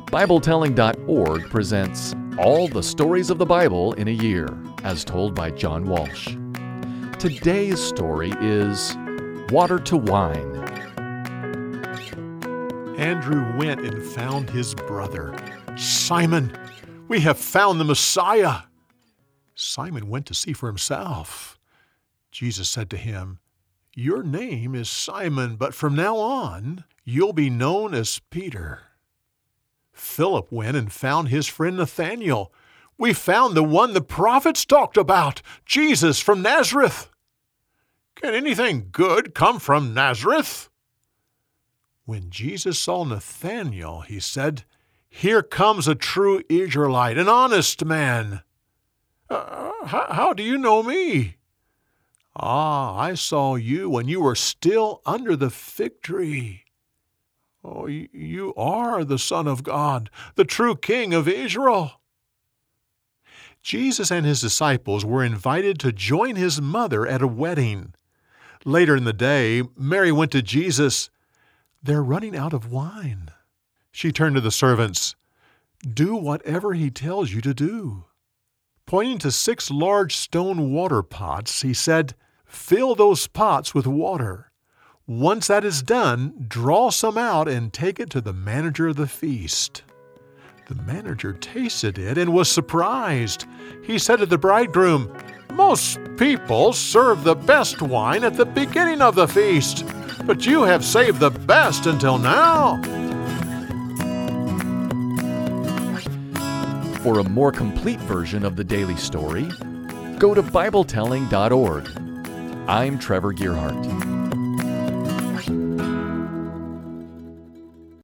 BibleTelling.org presents All the Stories of the Bible in a Year, as told by John Walsh. Today's story is Water to Wine. Andrew went and found his brother. "Simon, we have found the Messiah." Simon went to see for himself. Jesus said to him, "Your name is Simon, but from now on, you'll be known as Peter." Philip went and found his friend Nathanael. "We found the one the prophets talked about, Jesus from Nazareth." "Can anything good come from Nazareth?" When Jesus saw Nathanael, he said, "Here comes a true Israelite, an honest man." How do you know me?" "I saw you when you were still under the fig tree." "Oh, you are the Son of God, the true King of Israel." Jesus and his disciples were invited to join his mother at a wedding. Later in the day, Mary went to Jesus. "They're running out of wine." She turned to the servants. "Do whatever he tells you to do." Pointing to 6 large stone water pots, he said, "Fill those pots with water. Once that is done, draw some out and take it to the manager of the feast." The manager tasted it and was surprised. He said to the bridegroom, "Most people serve the best wine at the beginning of the feast, but you have saved the best until now." For a more complete version of the daily story, go to BibleTelling.org. I'm Trevor Gearhart.